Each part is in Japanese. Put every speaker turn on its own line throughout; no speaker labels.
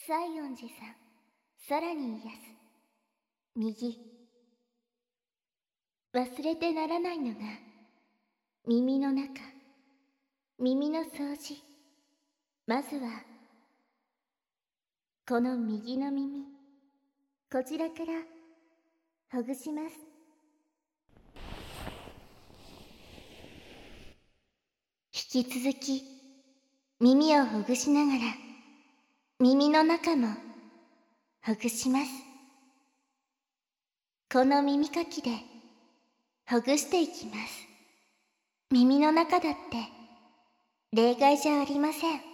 西園寺さん、さらに癒す。右。忘れてならないのが、耳の中、耳の掃除。まずは、この右の耳、こちらからほぐします。引き続き、耳をほぐしながら、耳の中もほぐします。この耳かきでほぐしていきます。耳の中だって例外じゃありません。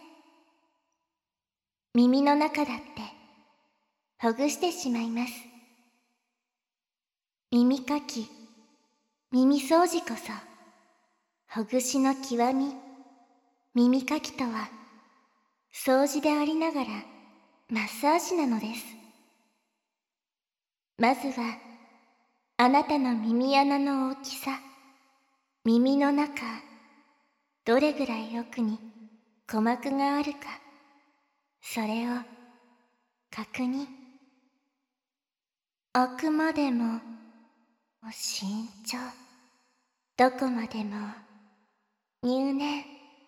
耳の中だってほぐしてしまいます。耳かき、耳掃除こそほぐしの極み。耳かきとは掃除でありながらマッサージなのです。まずはあなたの耳穴の大きさ、耳の中、どれぐらい奥に鼓膜があるか、それを確認。あくまでも慎重、どこまでも入念。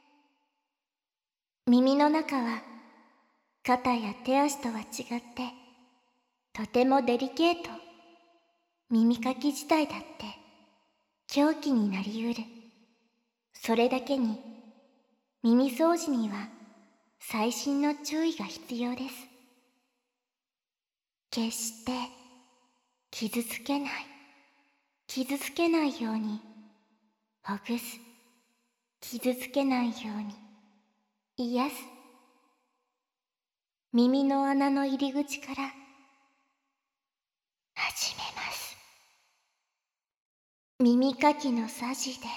耳の中は肩や手足とは違ってとてもデリケート。耳かき自体だって凶器になりうる。それだけに耳掃除には細心の注意が必要です。決して傷つけないようにほぐす。傷つけないように癒す。耳の穴の入り口から始めます。耳かきのさじで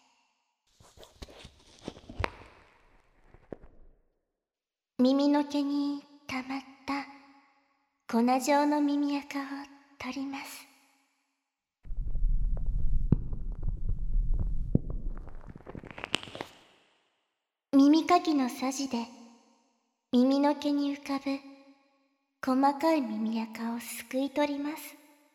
耳の毛にたまった粉状の耳垢を取ります。耳かきのさじで耳の毛に浮かぶ細かい耳垢をすくい取ります。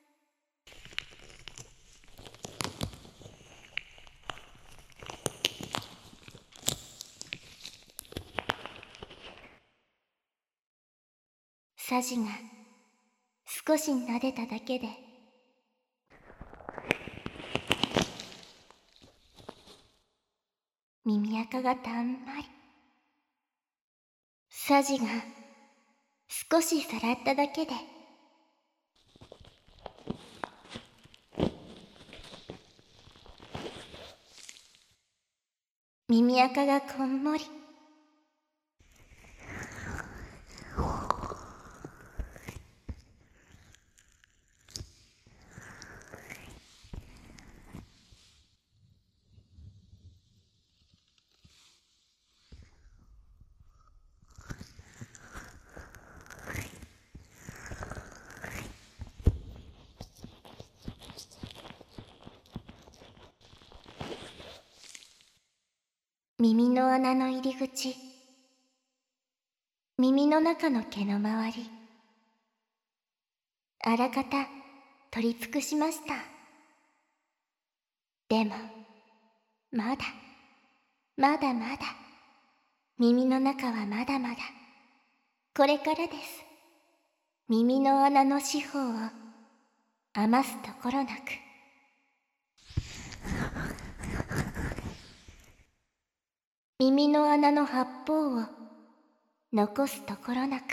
さじが少し撫でただけで耳垢がたんまり。さじが少しさらっただけで耳垢がこんもり。耳の穴の入り口、耳の中の毛の周り、あらかた取り尽くしました。でもまだ耳の中はまだまだこれからです。耳の穴の四方を余すところなく、耳の穴の八方を残すところなく、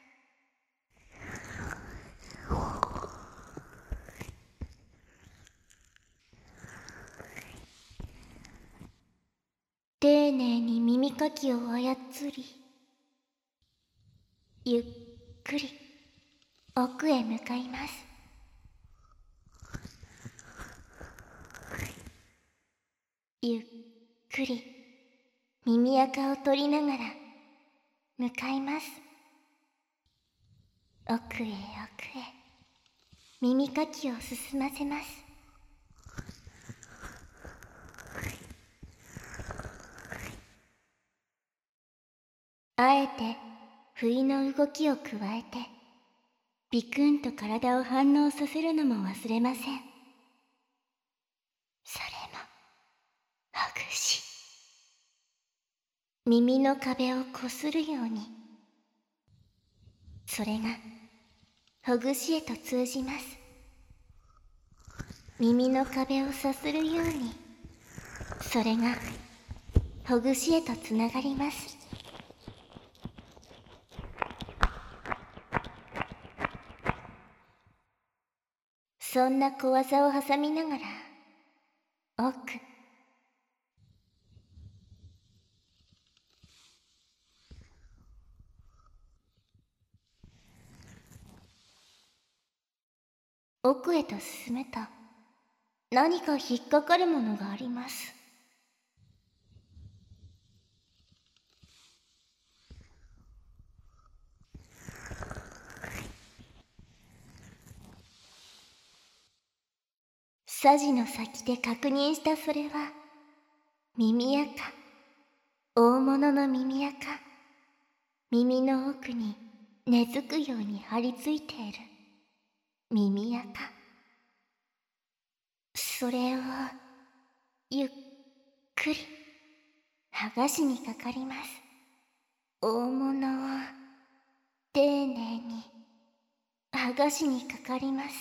丁寧に耳かきを操り、ゆっくり奥へ向かいます。ゆっくり耳垢を取りながら向かいます。奥へ耳かきを進ませます。あえて不意の動きを加えてビクンと体を反応させるのも忘れません。それもほぐし、耳の壁をこするように、それがほぐしへと通じます。耳の壁をさするように、それがほぐしへとつながります。そんな小技を挟みながら奥へと進むと、何か引っかかるものがあります。さじの先で確認したそれは、耳垢。大物の耳垢。耳の奥に根付くように張り付いている耳垢。それをゆっくり剥がしにかかります。大物を丁寧に剥がしにかかります。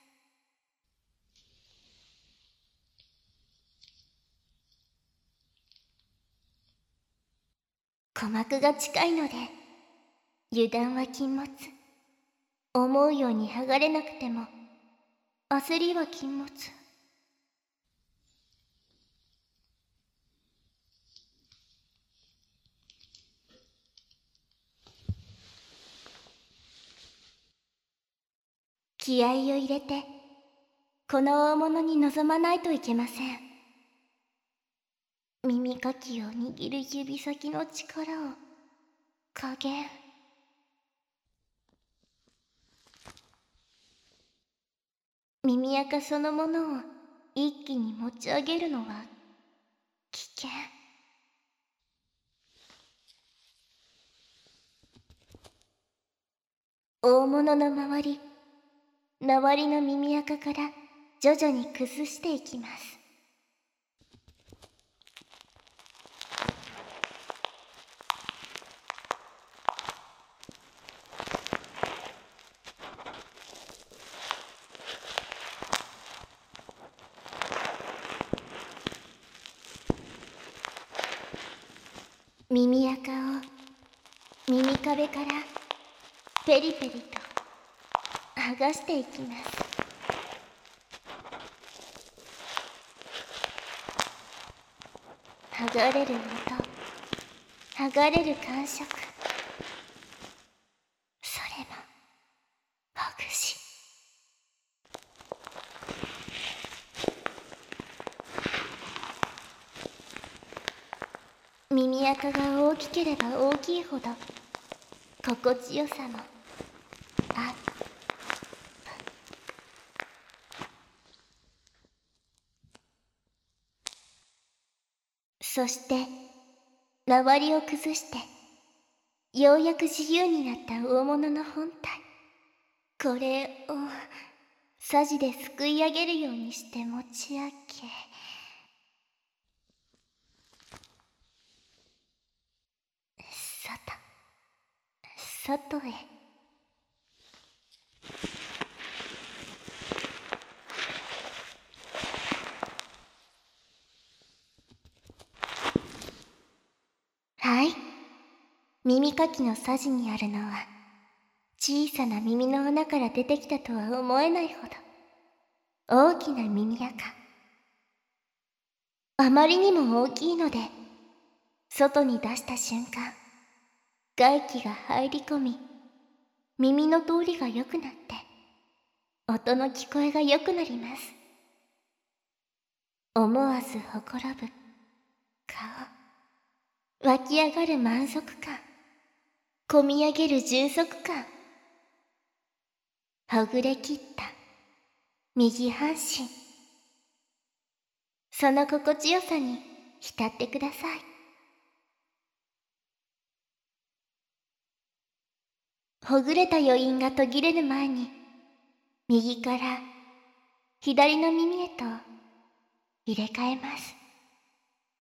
鼓膜が近いので油断は禁物。思うように剥がれなくても焦りは禁物。気合を入れてこの大物に臨まないといけません。耳かきを握る指先の力を加減。耳垢そのものを一気に持ち上げるのは危険。大物の周りの耳垢から徐々に崩していきます。耳垢を耳壁からペリペリと剥がしていきます。剥がれる音、剥がれる感触、それもほぐし。耳垢が大きければ大きいほど心地よさもアップ。そして周りを崩してようやく自由になった大物の本体、これをさじですくい上げるようにして持ち上げ、外へ。はい、耳かきのさじにあるのは小さな耳の穴から出てきたとは思えないほど大きな耳垢。あまりにも大きいので外に出した瞬間、外気が入り込み、耳の通りが良くなって音の聞こえが良くなります。思わずほころぶ顔、湧き上がる満足感、こみ上げる充足感、ほぐれきった右半身、その心地よさに浸ってください。 ほぐれた余韻が途切れる前に、右から左の耳へと入れ替えます。